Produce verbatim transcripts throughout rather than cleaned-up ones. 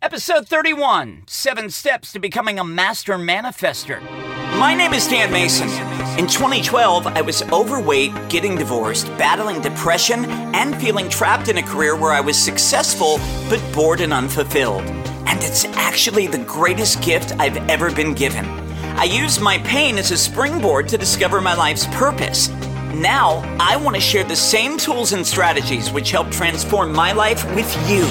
Episode thirty-one, Seven Steps to Becoming a Master Manifester. My name is Dan Mason. In twenty twelve, I was overweight, getting divorced, battling depression, and feeling trapped in a career where I was successful, but bored and unfulfilled. And it's actually the greatest gift I've ever been given. I used my pain as a springboard to discover my life's purpose. Now, I want to share the same tools and strategies which helped transform my life with you,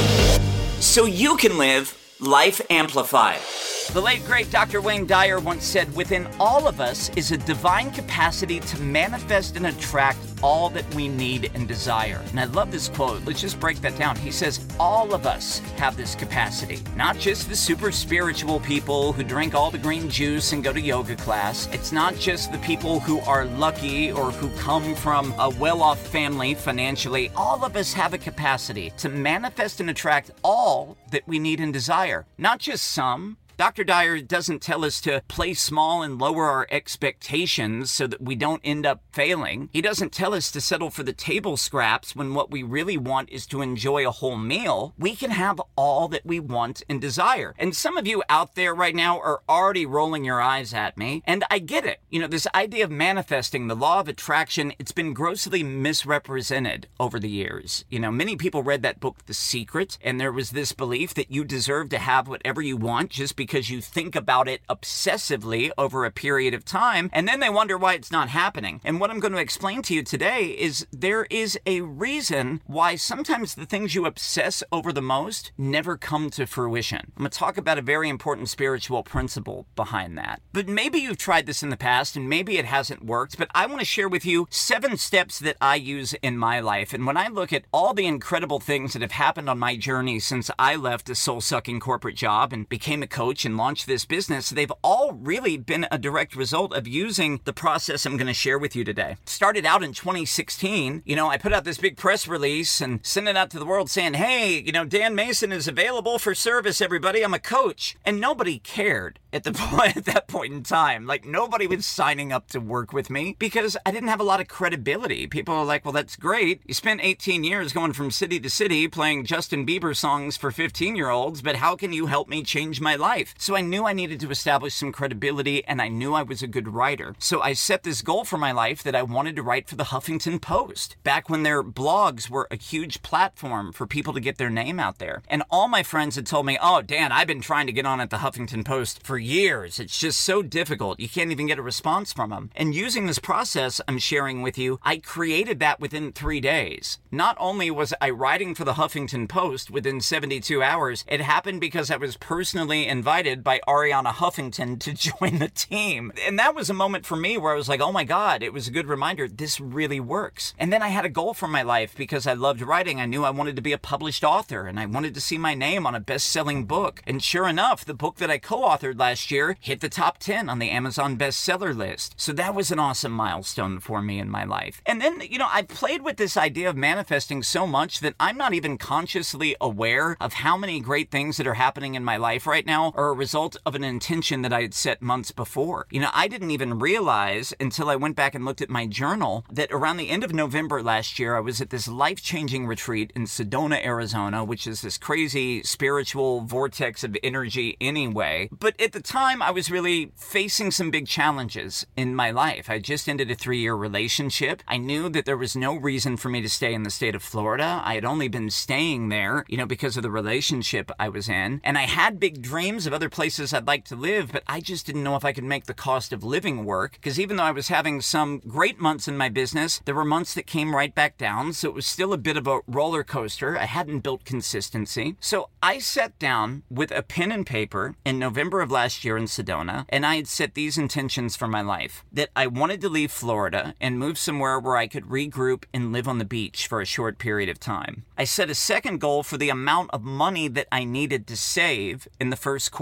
so you can live Life Amplified. The late, great Doctor Wayne Dyer once said, within all of us is a divine capacity to manifest and attract all that we need and desire. And I love this quote. Let's just break that down. He says, all of us have this capacity. Not just the super spiritual people who drink all the green juice and go to yoga class. It's not just the people who are lucky or who come from a well-off family financially. All of us have a capacity to manifest and attract all that we need and desire. Not just some. Doctor Dyer doesn't tell us to play small and lower our expectations so that we don't end up failing. He doesn't tell us to settle for the table scraps when what we really want is to enjoy a whole meal. We can have all that we want and desire. And some of you out there right now are already rolling your eyes at me, and I get it. You know, this idea of manifesting, the law of attraction, it's been grossly misrepresented over the years. You know, many people read that book, The Secret, and there was this belief that you deserve to have whatever you want just because because you think about it obsessively over a period of time, and then they wonder why it's not happening. And what I'm going to explain to you today is there is a reason why sometimes the things you obsess over the most never come to fruition. I'm going to talk about a very important spiritual principle behind that. But maybe you've tried this in the past, and maybe it hasn't worked, but I want to share with you seven steps that I use in my life. And when I look at all the incredible things that have happened on my journey since I left a soul-sucking corporate job and became a coach and launched this business, they've all really been a direct result of using the process I'm going to share with you today. Started out in twenty sixteen, you know, I put out this big press release and sent it out to the world saying, hey, you know, Dan Mason is available for service, everybody. I'm a coach. And nobody cared at the point, at that point in time. Like, nobody was signing up to work with me because I didn't have a lot of credibility. People are like, well, that's great. You spent eighteen years going from city to city playing Justin Bieber songs for fifteen-year-olds, but how can you help me change my life? So I knew I needed to establish some credibility, and I knew I was a good writer. So I set this goal for my life that I wanted to write for the Huffington Post, back when their blogs were a huge platform for people to get their name out there. And all my friends had told me, oh, Dan, I've been trying to get on at the Huffington Post for years. It's just so difficult. You can't even get a response from them. And using this process I'm sharing with you, I created that within three days. Not only was I writing for the Huffington Post within seventy-two hours, it happened because I was personally invited by Arianna Huffington to join the team. And that was a moment for me where I was like, oh my God, it was a good reminder. This really works. And then I had a goal for my life because I loved writing. I knew I wanted to be a published author and I wanted to see my name on a best-selling book. And sure enough, the book that I co-authored last year hit the top ten on the Amazon bestseller list. So that was an awesome milestone for me in my life. And then, you know, I played with this idea of manifesting so much that I'm not even consciously aware of how many great things that are happening in my life right now are a result of an intention that I had set months before. You know, I didn't even realize until I went back and looked at my journal that around the end of November last year, I was at this life-changing retreat in Sedona, Arizona, which is this crazy spiritual vortex of energy anyway. But at the time, I was really facing some big challenges in my life. I just ended a three-year relationship. I knew that there was no reason for me to stay in the state of Florida. I had only been staying there, you know, because of the relationship I was in. And I had big dreams of other places I'd like to live, but I just didn't know if I could make the cost of living work, because even though I was having some great months in my business, there were months that came right back down, so it was still a bit of a roller coaster. I hadn't built consistency. So I sat down with a pen and paper in November of last year in Sedona, and I had set these intentions for my life, that I wanted to leave Florida and move somewhere where I could regroup and live on the beach for a short period of time. I set a second goal for the amount of money that I needed to save in the first quarter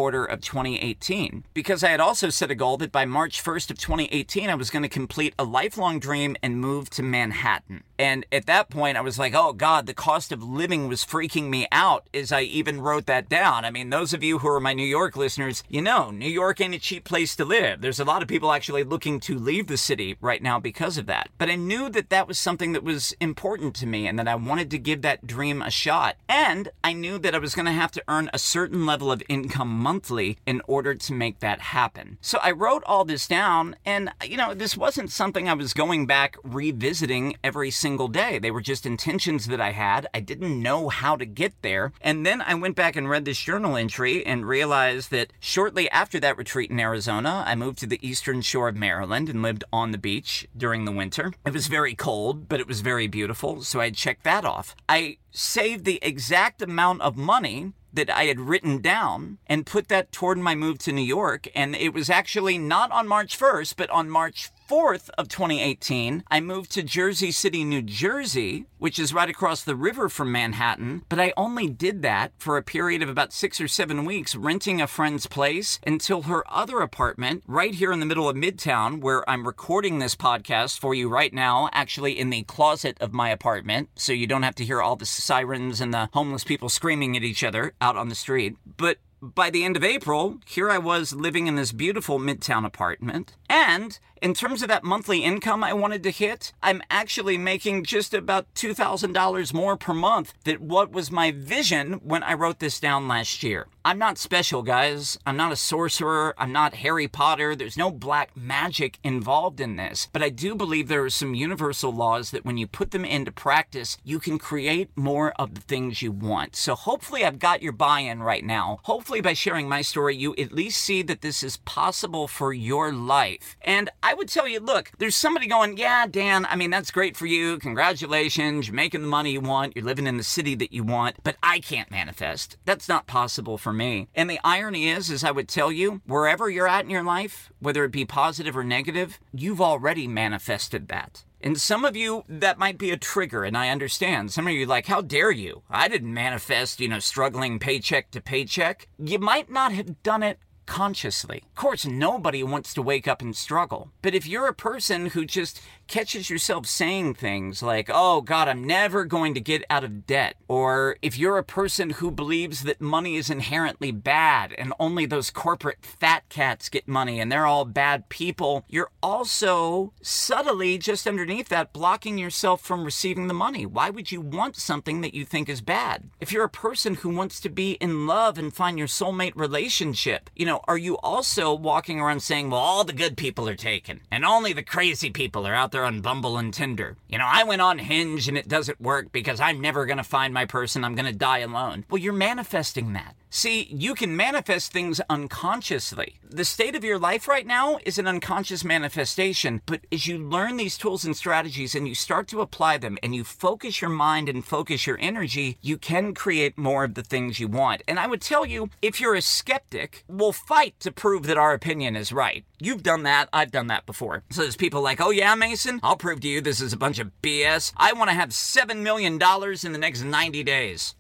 quarter of twenty eighteen, because I had also set a goal that by March first of twenty eighteen, I was going to complete a lifelong dream and move to Manhattan. And at that point, I was like, oh God, the cost of living was freaking me out as I even wrote that down. I mean, those of you who are my New York listeners, you know, New York ain't a cheap place to live. There's a lot of people actually looking to leave the city right now because of that. But I knew that that was something that was important to me and that I wanted to give that dream a shot. And I knew that I was going to have to earn a certain level of income monthly in order to make that happen. So I wrote all this down, and, you know, this wasn't something I was going back revisiting every single day. They were just intentions that I had. I didn't know how to get there. And then I went back and read this journal entry and realized that shortly after that retreat in Arizona, I moved to the eastern shore of Maryland and lived on the beach during the winter. It was very cold, but it was very beautiful, so I checked that off. I saved the exact amount of money that I had written down and put that toward my move to New York. And it was actually not on March first, but on March fourth of twenty eighteen, I moved to Jersey City, New Jersey, which is right across the river from Manhattan. But I only did that for a period of about six or seven weeks, renting a friend's place until her other apartment right here in the middle of Midtown, where I'm recording this podcast for you right now, actually in the closet of my apartment. So you don't have to hear all the sirens and the homeless people screaming at each other out on the street. But by the end of April, here I was living in this beautiful Midtown apartment. And in terms of that monthly income I wanted to hit, I'm actually making just about two thousand dollars more per month than what was my vision when I wrote this down last year. I'm not special, guys. I'm not a sorcerer. I'm not Harry Potter. There's no black magic involved in this. But I do believe there are some universal laws that when you put them into practice, you can create more of the things you want. So hopefully I've got your buy-in right now. Hopefully by sharing my story, you at least see that this is possible for your life. And I would tell you, look, there's somebody going, yeah, Dan, I mean, that's great for you. Congratulations. You're making the money you want. You're living in the city that you want. But I can't manifest. That's not possible for me. And the irony is, is I would tell you, wherever you're at in your life, whether it be positive or negative, you've already manifested that. And some of you, that might be a trigger, and I understand. Some of you are like, how dare you? I didn't manifest, you know, struggling paycheck to paycheck. You might not have done it consciously. Of course, nobody wants to wake up and struggle. But if you're a person who just catches yourself saying things like, oh God, I'm never going to get out of debt. Or if you're a person who believes that money is inherently bad and only those corporate fat cats get money and they're all bad people, you're also subtly just underneath that blocking yourself from receiving the money. Why would you want something that you think is bad? If you're a person who wants to be in love and find your soulmate relationship, you know, are you also walking around saying, well, all the good people are taken and only the crazy people are out there on Bumble and Tinder? You know, I went on Hinge and it doesn't work because I'm never going to find my person. I'm going to die alone. Well, you're manifesting that. See, you can manifest things unconsciously. The state of your life right now is an unconscious manifestation, but as you learn these tools and strategies and you start to apply them and you focus your mind and focus your energy, you can create more of the things you want. And I would tell you, if you're a skeptic, we'll fight to prove that our opinion is right. You've done that. I've done that before. So there's people like, oh yeah, Mason, I'll prove to you this is a bunch of B S. I want to have seven million dollars in the next ninety days.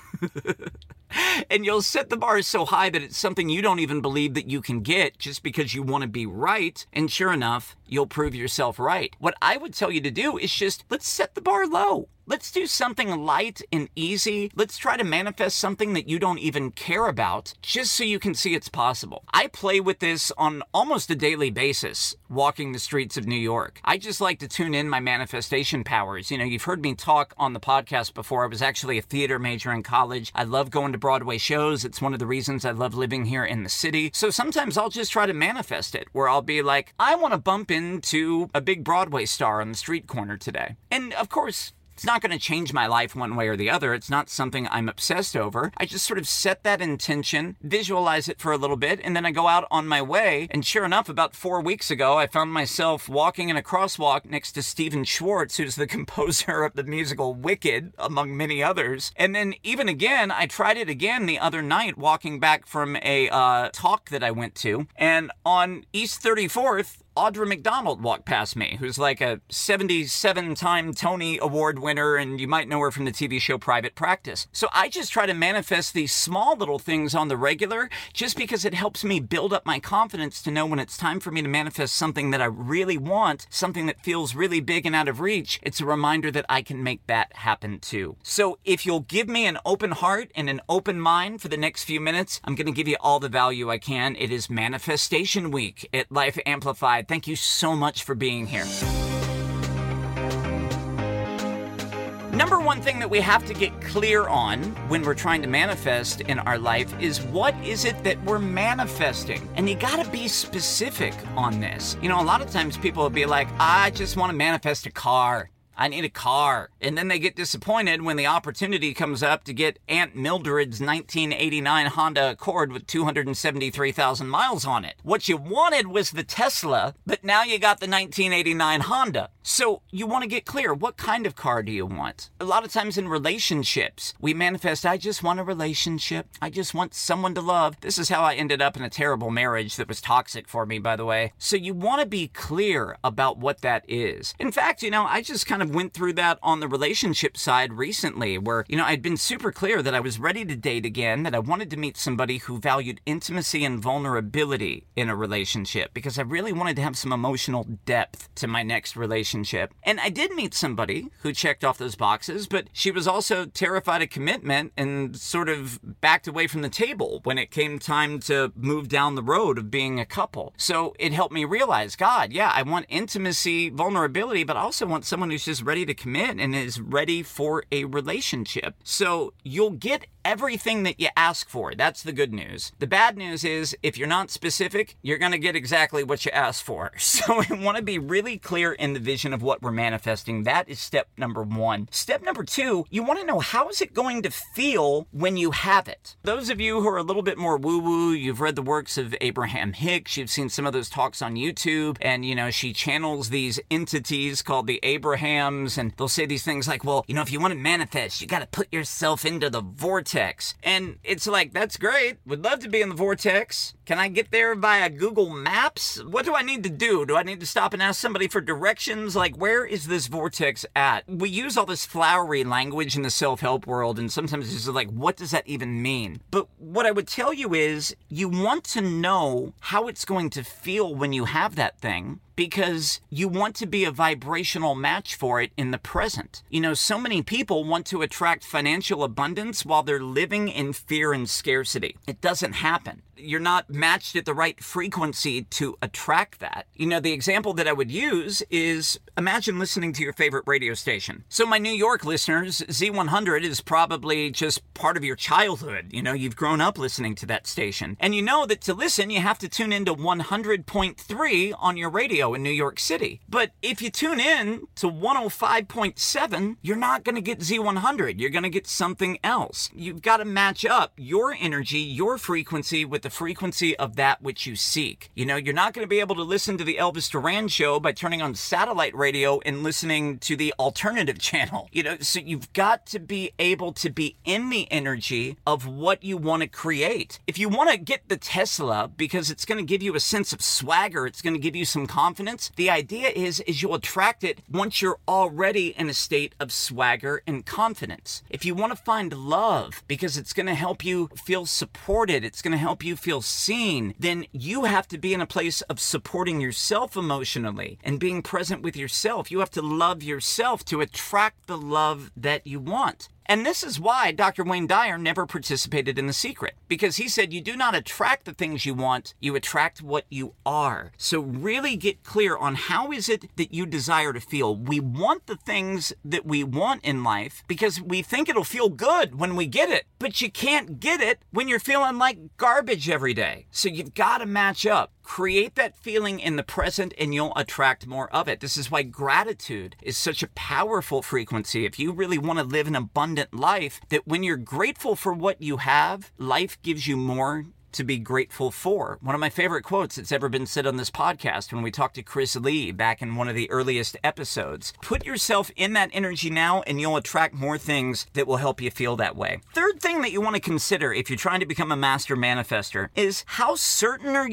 And you'll set the bar so high that it's something you don't even believe that you can get just because you want to be right. And sure enough, you'll prove yourself right. What I would tell you to do is just, let's set the bar low. Let's do something light and easy. Let's try to manifest something that you don't even care about just so you can see it's possible. I play with this on almost a daily basis, walking the streets of New York. I just like to tune in my manifestation powers. You know, you've heard me talk on the podcast before. I was actually a theater major in college. I love going to Broadway shows. It's one of the reasons I love living here in the city. So sometimes I'll just try to manifest it, where I'll be like, I want to bump into a big Broadway star on the street corner today. And of course, it's not going to change my life one way or the other. It's not something I'm obsessed over. I just sort of set that intention, visualize it for a little bit, and then I go out on my way. And sure enough, about four weeks ago, I found myself walking in a crosswalk next to Stephen Schwartz, who's the composer of the musical Wicked, among many others. And then even again, I tried it again the other night, walking back from a uh, talk that I went to. And on East thirty-fourth, Audra McDonald walked past me, who's like a seventy-seven-time Tony Award winner, and you might know her from the T V show Private Practice. So I just try to manifest these small little things on the regular just because it helps me build up my confidence to know when it's time for me to manifest something that I really want, something that feels really big and out of reach. It's a reminder that I can make that happen too. So if you'll give me an open heart and an open mind for the next few minutes, I'm going to give you all the value I can. It is Manifestation Week at Life Amplified. Thank you so much for being here. Number one thing that we have to get clear on when we're trying to manifest in our life is what is it that we're manifesting? And you gotta be specific on this. You know, a lot of times people will be like, I just want to manifest a car. I need a car. And then they get disappointed when the opportunity comes up to get Aunt Mildred's nineteen eighty-nine Honda Accord with two hundred seventy-three thousand miles on it. What you wanted was the Tesla, but now you got the nineteen eighty-nine Honda. So you want to get clear. What kind of car do you want? A lot of times in relationships, we manifest, I just want a relationship. I just want someone to love. This is how I ended up in a terrible marriage that was toxic for me, by the way. So you want to be clear about what that is. In fact, you know, I just kind of went through that on the relationship side recently where, you know, I'd been super clear that I was ready to date again, that I wanted to meet somebody who valued intimacy and vulnerability in a relationship because I really wanted to have some emotional depth to my next relationship. And I did meet somebody who checked off those boxes, but she was also terrified of commitment and sort of backed away from the table when it came time to move down the road of being a couple. So it helped me realize, God, yeah, I want intimacy, vulnerability, but I also want someone who's just ready to commit and is ready for a relationship. So you'll get everything that you ask for. That's the good news. The bad news is if you're not specific, you're going to get exactly what you ask for. So we want to be really clear in the vision of what we're manifesting. That is step number one. Step number two, you want to know how is it going to feel when you have it. Those of you who are a little bit more woo-woo, you've read the works of Abraham Hicks, you've seen some of those talks on YouTube, and you know, she channels these entities called the Abrahams, and they'll say these things like, well, you know, if you want to manifest, you got to put yourself into the vortex. And it's like, that's great. Would love to be in the vortex. Can I get there via Google Maps? What do I need to do? Do I need to stop and ask somebody for directions? Like, where is this vortex at? We use all this flowery language in the self-help world, and sometimes it's like, what does that even mean? But what I would tell you is, you want to know how it's going to feel when you have that thing, because you want to be a vibrational match for it in the present. You know, so many people want to attract financial abundance while they're living in fear and scarcity. It doesn't happen. You're not matched at the right frequency to attract that. You know, the example that I would use is, imagine listening to your favorite radio station. So my New York listeners, Z one hundred is probably just part of your childhood. You know, you've grown up listening to that station. And you know that to listen, you have to tune into one hundred point three on your radio in New York City. But if you tune in to one oh five point seven, you're not going to get Z one hundred. You're going to get something else. You've got to match up your energy, your frequency with the frequency of that which you seek. You know, you're not going to be able to listen to the Elvis Duran show by turning on satellite radio and listening to the alternative channel. You know, so you've got to be able to be in the energy of what you want to create. If you want to get the Tesla because it's going to give you a sense of swagger, it's going to give you some confidence, the idea is, is you'll attract it once you're already in a state of swagger and confidence. If you want to find love because it's going to help you feel supported, it's going to help you feel seen, then you have to be in a place of supporting yourself emotionally and being present with yourself. You have to love yourself to attract the love that you want. And this is why Doctor Wayne Dyer never participated in The Secret, because he said you do not attract the things you want, you attract what you are. So really get clear on how is it that you desire to feel. We want the things that we want in life because we think it'll feel good when we get it, but you can't get it when you're feeling like garbage every day. So you've got to match up. Create that feeling in the present and you'll attract more of it. This is why gratitude is such a powerful frequency. If you really want to live an abundant life, that when you're grateful for what you have, life gives you more to be grateful for. One of my favorite quotes that's ever been said on this podcast when we talked to Chris Lee back in one of the earliest episodes. Put yourself in that energy now and you'll attract more things that will help you feel that way. Third thing that you want to consider if you're trying to become a master manifester is how certain are you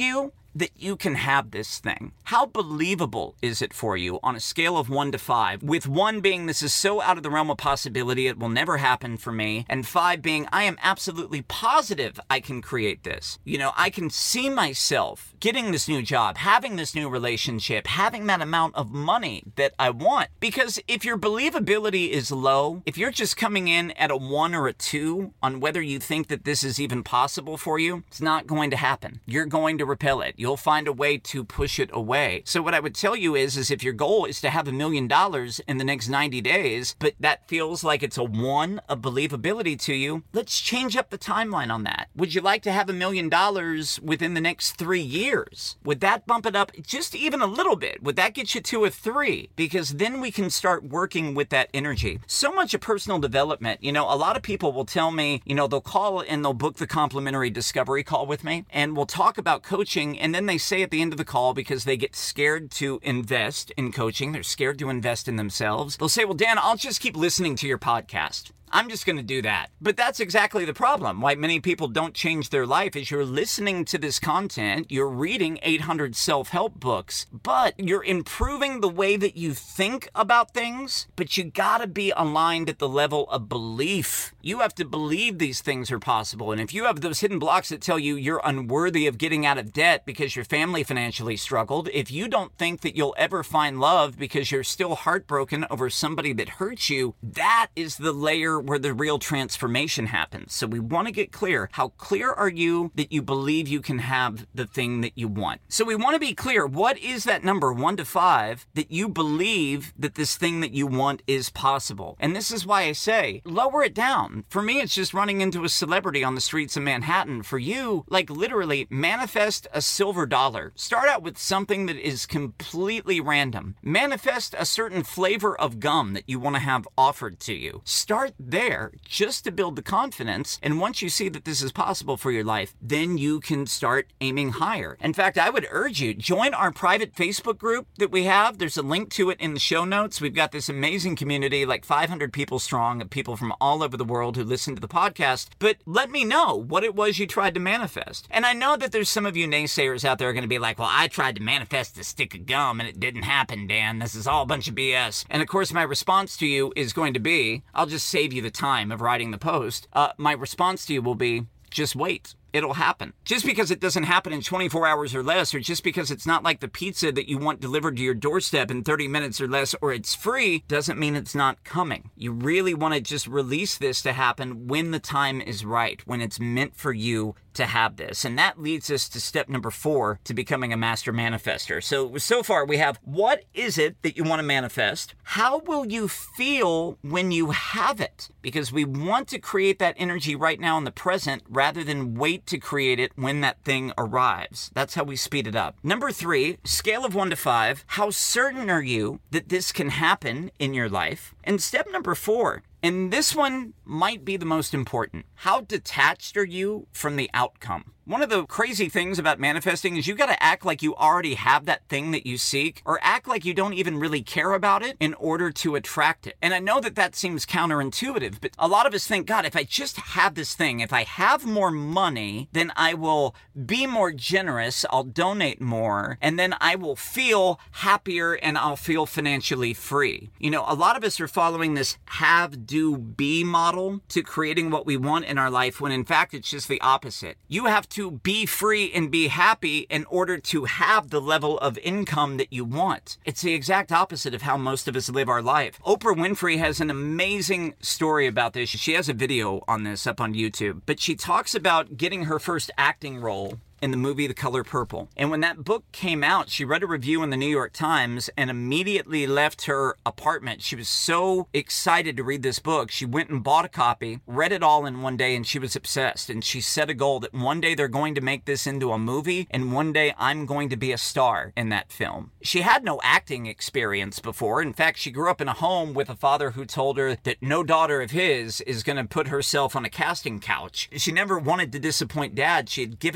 that you can have this thing? How believable is it for you on a scale of one to five? With one being, this is so out of the realm of possibility, it will never happen for me. And five being, I am absolutely positive I can create this. You know, I can see myself getting this new job, having this new relationship, having that amount of money that I want. Because if your believability is low, if you're just coming in at a one or a two on whether you think that this is even possible for you, it's not going to happen. You're going to repel it. You'll find a way to push it away. So what I would tell you is, is if your goal is to have a million dollars in the next ninety days, but that feels like it's a one of believability to you, let's change up the timeline on that. Would you like to have a million dollars within the next three years? Would that bump it up just even a little bit? Would that get you to a three? Because then we can start working with that energy. So much of personal development, you know, a lot of people will tell me, you know, they'll call and they'll book the complimentary discovery call with me, and we'll talk about coaching, and then they say at the end of the call, because they get scared to invest in coaching, they're scared to invest in themselves, they'll say, well, Dan, I'll just keep listening to your podcast. I'm just going to do that. But that's exactly the problem. Why many people don't change their life is you're listening to this content, you're reading eight hundred self-help books, but you're improving the way that you think about things, but you gotta be aligned at the level of belief. You have to believe these things are possible. And if you have those hidden blocks that tell you you're unworthy of getting out of debt because your family financially struggled, if you don't think that you'll ever find love because you're still heartbroken over somebody that hurts you, that is the layer where the real transformation happens. So we want to get clear. How clear are you that you believe you can have the thing that you want? So we want to be clear. What is that number, one to five, that you believe that this thing that you want is possible? And this is why I say, lower it down. For me, it's just running into a celebrity on the streets of Manhattan. For you, like literally manifest a silver dollar. Start out with something that is completely random. Manifest a certain flavor of gum that you want to have offered to you. Start there just to build the confidence. And once you see that this is possible for your life, then you can start aiming higher. In fact, I would urge you, join our private Facebook group that we have. There's a link to it in the show notes. We've got this amazing community, like five hundred people strong, of people from all over the world who listen to the podcast. But let me know what it was you tried to manifest. And I know that there's some of you naysayers out there are going to be like, well, I tried to manifest a stick of gum and it didn't happen, Dan. This is all a bunch of B S. And of course, my response to you is going to be, I'll just save you the time of writing the post. Uh, my response to you will be, just wait. It'll happen. Just because it doesn't happen in twenty-four hours or less, or just because it's not like the pizza that you want delivered to your doorstep in thirty minutes or less, or it's free, doesn't mean it's not coming. You really want to just release this to happen when the time is right, when it's meant for you to have this. And that leads us to step number four, to becoming a master manifester. So, so far we have, what is it that you want to manifest? How will you feel when you have it? Because we want to create that energy right now in the present rather than wait to create it when that thing arrives. That's how we speed it up. Number three, scale of one to five. How certain are you that this can happen in your life? And step number four, and this one might be the most important. How detached are you from the outcome? One of the crazy things about manifesting is you got to act like you already have that thing that you seek, or act like you don't even really care about it in order to attract it. And I know that that seems counterintuitive, but a lot of us think, God, if I just have this thing, if I have more money, then I will be more generous, I'll donate more, and then I will feel happier and I'll feel financially free. You know, a lot of us are following this have, do, be model to creating what we want in our life, when in fact it's just the opposite. You have to to be free and be happy in order to have the level of income that you want. It's the exact opposite of how most of us live our life. Oprah Winfrey has an amazing story about this. She has a video on this up on YouTube, but she talks about getting her first acting role in the movie The Color Purple. And when that book came out, she read a review in the New York Times and immediately left her apartment. She was so excited to read this book. She went and bought a copy, read it all in one day, and she was obsessed. And she set a goal that one day they're going to make this into a movie, and one day I'm going to be a star in that film. She had no acting experience before. In fact, she grew up in a home with a father who told her that no daughter of his is going to put herself on a casting couch. She never wanted to disappoint dad. She had given up on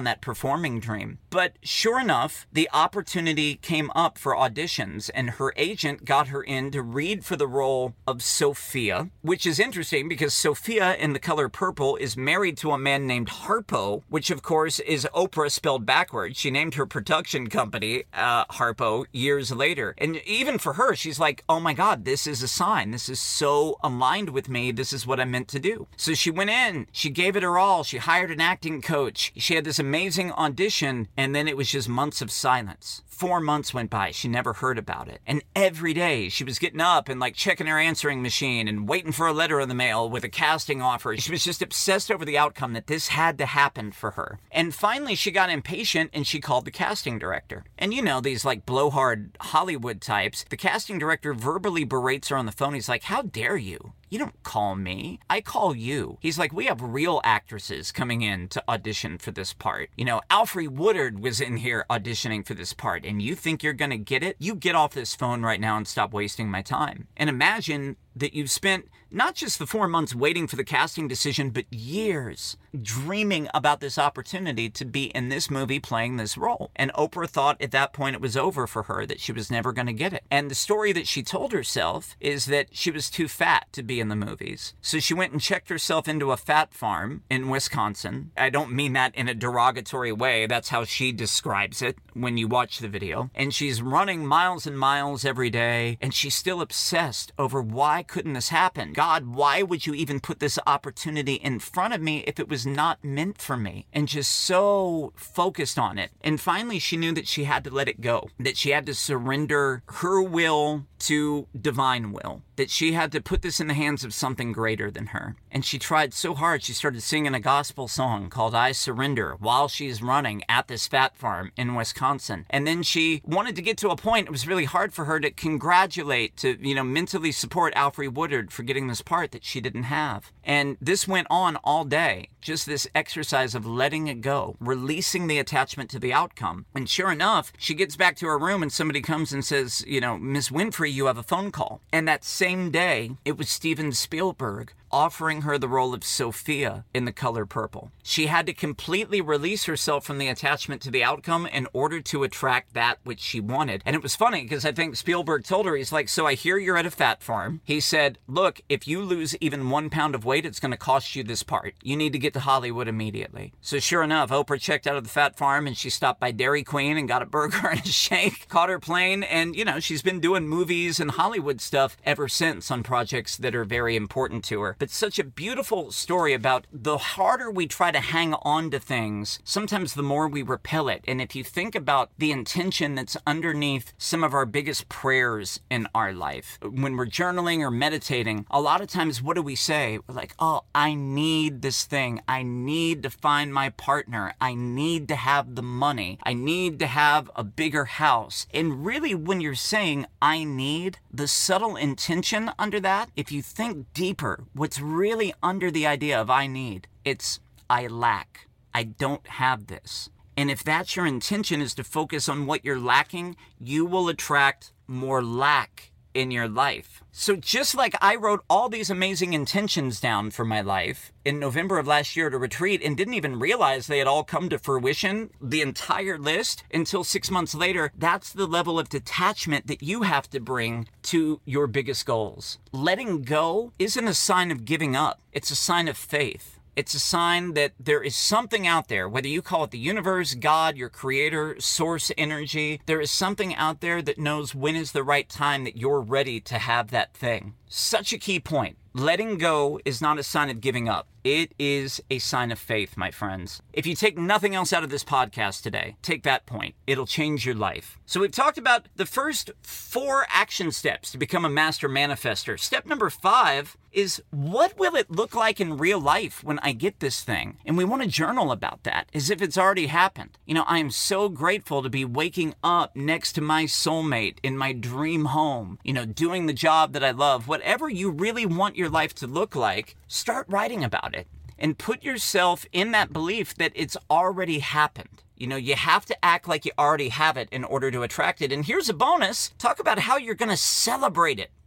that performing dream. But sure enough, the opportunity came up for auditions, and her agent got her in to read for the role of Sophia, which is interesting because Sophia in The Color Purple is married to a man named Harpo, which of course is Oprah spelled backwards. She named her production company uh, Harpo years later. And even for her, she's like, oh my God, this is a sign. This is so aligned with me. This is what I'm meant to do. So she went in, she gave it her all. She hired an acting coach. She had this amazing audition, and then it was just months of silence. Four months went by. She never heard about it. And every day she was getting up and like checking her answering machine and waiting for a letter in the mail with a casting offer. She was just obsessed over the outcome that this had to happen for her. And finally she got impatient and she called the casting director. And you know, these like blowhard Hollywood types, the casting director verbally berates her on the phone. He's like, how dare you? You don't call me. I call you. He's like, we have real actresses coming in to audition for this part. You know, Alfre Woodard was in here auditioning for this part, and you think you're going to get it? You get off this phone right now and stop wasting my time. And imagine that you've spent not just the four months waiting for the casting decision, but years dreaming about this opportunity to be in this movie playing this role. And Oprah thought at that point it was over for her, that she was never going to get it. And the story that she told herself is that she was too fat to be in the movies. So she went and checked herself into a fat farm in Wisconsin. I don't mean that in a derogatory way. That's how she describes it when you watch the video. And she's running miles and miles every day, and she's still obsessed over why couldn't this happen? God, why would you even put this opportunity in front of me if it was not meant for me? And just so focused on it. And finally, she knew that she had to let it go, that she had to surrender her will to divine will, that she had to put this in the hands of something greater than her. And she tried so hard, she started singing a gospel song called I Surrender while she's running at this fat farm in Wisconsin. And then she wanted to get to a point, it was really hard for her to congratulate, to, you know, mentally support Alfre Woodard for getting this part that she didn't have. And this went on all day, just this exercise of letting it go, releasing the attachment to the outcome. And sure enough, she gets back to her room and somebody comes and says, you know, Miss Winfrey, you have a phone call. And that same day, it was Steven Spielberg offering her the role of Sophia in The Color Purple. She had to completely release herself from the attachment to the outcome in order to attract that which she wanted. And it was funny because I think Spielberg told her, he's like, so I hear you're at a fat farm. He said, look, if you lose even one pound of weight, it's going to cost you this part. You need to get to Hollywood immediately. So sure enough, Oprah checked out of the fat farm and she stopped by Dairy Queen and got a burger and a shake, caught her plane, and you know, she's been doing movies and Hollywood stuff ever since on projects that are very important to her. But such a beautiful story about the harder we try to hang on to things, sometimes the more we repel it. And if you think about the intention that's underneath some of our biggest prayers in our life, when we're journaling or meditating, a lot of times what do we say? We're like, oh, I need this thing. I need to find my partner. I need to have the money. I need to have a bigger house. And really, when you're saying I need, the subtle intention under that, if you think deeper, what's really under the idea of I need, it's I lack. I don't have this. And if that's your intention, is to focus on what you're lacking, you will attract more lack in your life. So just like I wrote all these amazing intentions down for my life in November of last year at a retreat and didn't even realize they had all come to fruition, the entire list, until six months later, that's the level of detachment that you have to bring to your biggest goals. Letting go isn't a sign of giving up. It's a sign of faith. It's a sign that there is something out there, whether you call it the universe, God, your creator, source energy, there is something out there that knows when is the right time that you're ready to have that thing. Such a key point. Letting go is not a sign of giving up. It is a sign of faith, my friends. If you take nothing else out of this podcast today, take that point. It'll change your life. So we've talked about the first four action steps to become a master manifester. Step number five is, what will it look like in real life when I get this thing? And we want to journal about that as if it's already happened. You know, I am so grateful to be waking up next to my soulmate in my dream home, you know, doing the job that I love. Whatever you really want your life to look like, start writing about it and put yourself in that belief that it's already happened. You know, you have to act like you already have it in order to attract it. And here's a bonus. Talk about how you're going to celebrate it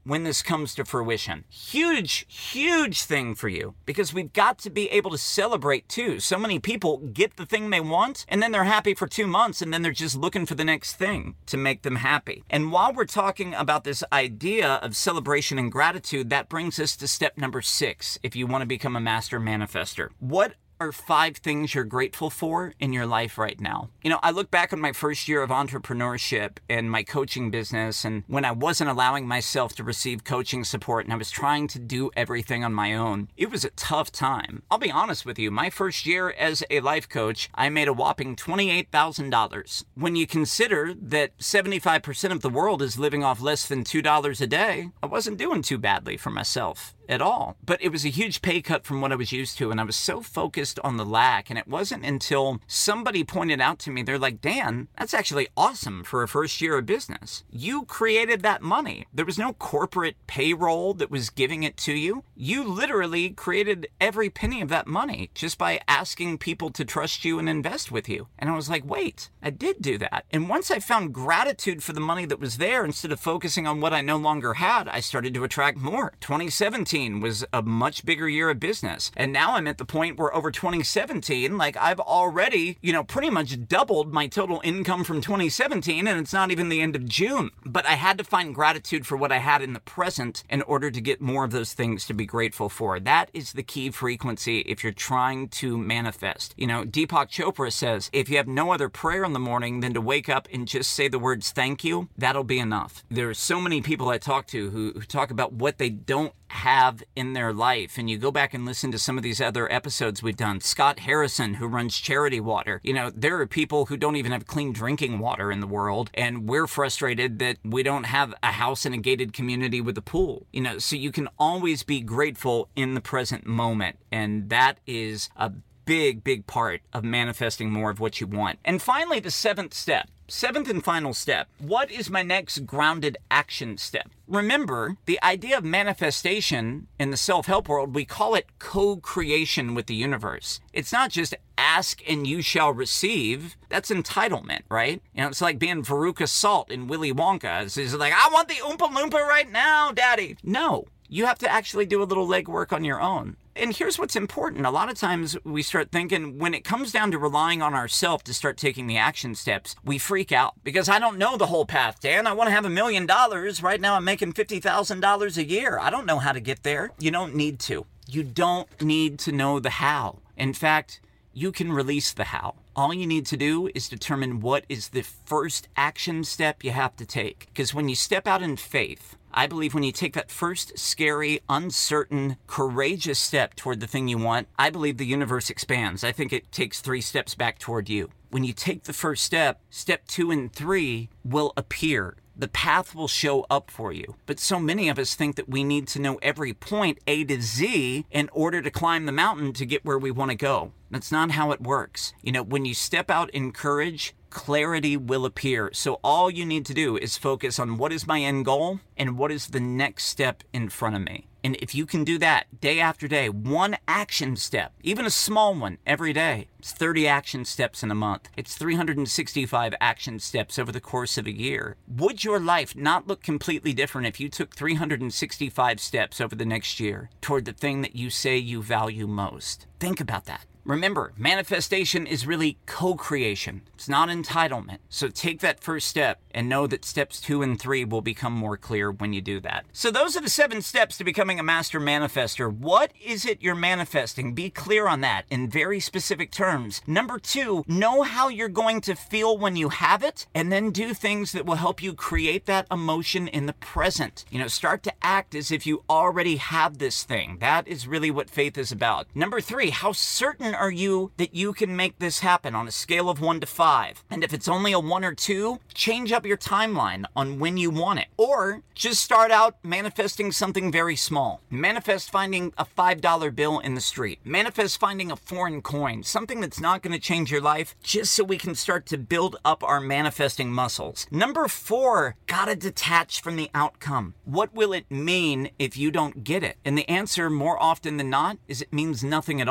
when this comes to fruition. Huge, huge thing for you, because we've got to be able to celebrate too. So many people get the thing they want and then they're happy for two months and then they're just looking for the next thing to make them happy. And while we're talking about this idea of celebration and gratitude, that brings us to step number six if you want to become a master manifester. What are five things you're grateful for in your life right now? You know, I look back on my first year of entrepreneurship and my coaching business, and when I wasn't allowing myself to receive coaching support and I was trying to do everything on my own, it was a tough time. I'll be honest with you, my first year as a life coach, I made a whopping twenty-eight thousand dollars. When you consider that seventy-five percent of the world is living off less than two dollars a day, I wasn't doing too badly for myself at all. But it was a huge pay cut from what I was used to, and I was so focused on the lack. And it wasn't until somebody pointed out to me, they're like, Dan, that's actually awesome for a first year of business. You created that money. There was no corporate payroll that was giving it to you. You literally created every penny of that money just by asking people to trust you and invest with you. And I was like, wait, I did do that. And once I found gratitude for the money that was there, instead of focusing on what I no longer had, I started to attract more. twenty seventeen was a much bigger year of business. And now I'm at the point where over twenty seventeen, like I've already, you know, pretty much doubled my total income from twenty seventeen, and it's not even the end of June. But I had to find gratitude for what I had in the present in order to get more of those things to be grateful for. That is the key frequency if you're trying to manifest. You know, Deepak Chopra says, if you have no other prayer in the morning than to wake up and just say the words thank you, that'll be enough. There are so many people I talk to who, who talk about what they don't have in their life. And you go back and listen to some of these other episodes we've done. Scott Harrison, who runs Charity Water. You know, there are people who don't even have clean drinking water in the world. And we're frustrated that we don't have a house in a gated community with a pool. You know, so you can always be grateful in the present moment. And that is a big, big part of manifesting more of what you want. And finally, the seventh step. Seventh and final step. What is my next grounded action step? Remember, the idea of manifestation in the self-help world, we call it co-creation with the universe. It's not just ask and you shall receive. That's entitlement, right? You know, it's like being Veruca Salt in Willy Wonka. It's, it's like, I want the Oompa Loompa right now, Daddy. No, you have to actually do a little legwork on your own. And here's what's important. A lot of times we start thinking when it comes down to relying on ourselves to start taking the action steps, we freak out because I don't know the whole path, Dan. I want to have a million dollars. Right now I'm making fifty thousand dollars a year. I don't know how to get there. You don't need to. You don't need to know the how. In fact, you can release the how. All you need to do is determine what is the first action step you have to take. Because when you step out in faith, I believe when you take that first scary, uncertain, courageous step toward the thing you want, I believe the universe expands. I think it takes three steps back toward you. When you take the first step, step two and three will appear. The path will show up for you. But so many of us think that we need to know every point A to Z in order to climb the mountain to get where we want to go. That's not how it works. You know, when you step out in courage, clarity will appear. So all you need to do is focus on what is my end goal and what is the next step in front of me. And if you can do that day after day, one action step, even a small one every day, it's thirty action steps in a month. It's three hundred sixty-five action steps over the course of a year. Would your life not look completely different if you took three hundred sixty-five steps over the next year toward the thing that you say you value most? Think about that. Remember, manifestation is really co-creation. It's not entitlement. So take that first step and know that steps two and three will become more clear when you do that. So those are the seven steps to becoming a master manifester. What is it you're manifesting? Be clear on that in very specific terms. Number two, know how you're going to feel when you have it, and then do things that will help you create that emotion in the present. You know, start to act as if you already have this thing. That is really what faith is about. Number three, how certain are you that you can make this happen on a scale of one to five? And if it's only a one or two, change up your timeline on when you want it. Or just start out manifesting something very small. Manifest finding a five dollar bill in the street. Manifest finding a foreign coin, something that's not going to change your life, just so we can start to build up our manifesting muscles. Number four, gotta detach from the outcome. What will it mean if you don't get it? And the answer, more often than not, is it means nothing at all.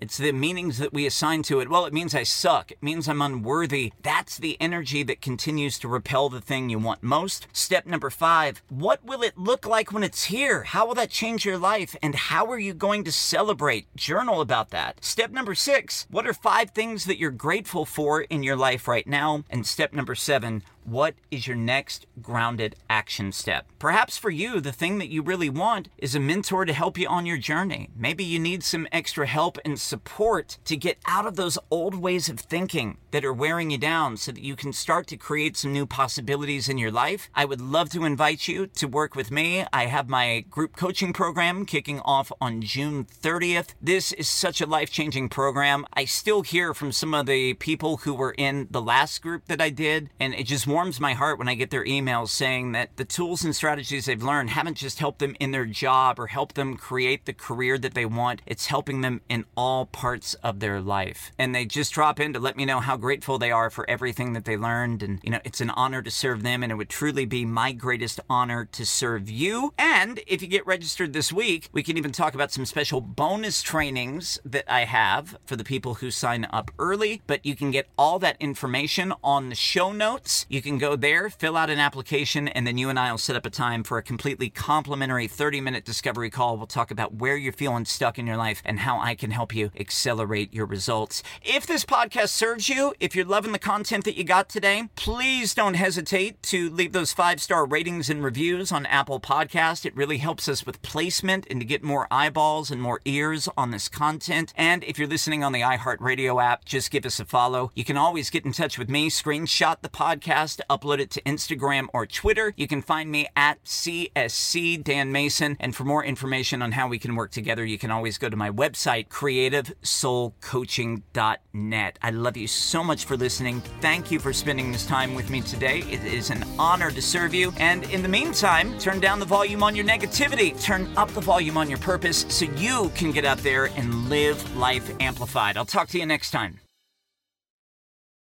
It's the meanings that we assign to it. Well, it means I suck. It means I'm unworthy. That's the energy that continues to repel the thing you want most. Step number five, what will it look like when it's here? How will that change your life? And how are you going to celebrate? Journal about that. Step number six, what are five things that you're grateful for in your life right now? And step number seven, what is your next grounded action step? Perhaps for you, the thing that you really want is a mentor to help you on your journey. Maybe you need some extra help and support to get out of those old ways of thinking that are wearing you down so that you can start to create some new possibilities in your life. I would love to invite you to work with me. I have my group coaching program kicking off on June thirtieth. This is such a life-changing program. I still hear from some of the people who were in the last group that I did, and it just warms my heart when I get their emails saying that the tools and strategies they've learned haven't just helped them in their job or helped them create the career that they want. It's helping them in all parts of their life. And they just drop in to let me know how grateful they are for everything that they learned. And, you know, it's an honor to serve them, and it would truly be my greatest honor to serve you. And if you get registered this week, we can even talk about some special bonus trainings that I have for the people who sign up early. But you can get all that information on the show notes. You can go there, fill out an application, and then you and I will set up a time for a completely complimentary thirty minute discovery call. We'll talk about where you're feeling stuck in your life and how I can help you accelerate your results. If this podcast serves you, if you're loving the content that you got today, please don't hesitate to leave those five-star ratings and reviews on Apple Podcast. It really helps us with placement and to get more eyeballs and more ears on this content. And if you're listening on the iHeartRadio app, just give us a follow. You can always get in touch with me, screenshot the podcast, upload it to Instagram or Twitter. You can find me at C S C Dan Mason. And for more information on how we can work together, you can always go to my website, creative soul coaching dot net. I love you so much for listening. Thank you for spending this time with me today. It is an honor to serve you. And in the meantime, turn down the volume on your negativity. Turn up the volume on your purpose so you can get out there and live life amplified. I'll talk to you next time.